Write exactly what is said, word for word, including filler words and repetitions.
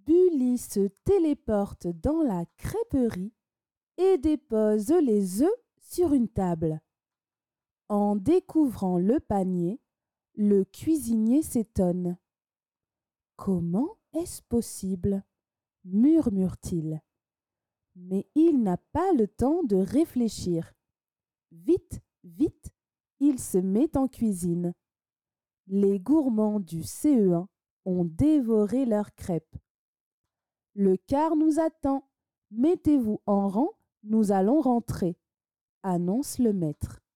Bully se téléporte dans la crêperie et dépose les œufs sur une table. En découvrant le panier, le cuisinier s'étonne. « Comment est-ce possible ?» murmure-t-il. Mais il n'a pas le temps de réfléchir. Vite, vite, il se met en cuisine. Les gourmands du C E un ont dévoré leurs crêpes. « Le car nous attend. Mettez-vous en rang, nous allons rentrer », annonce le maître.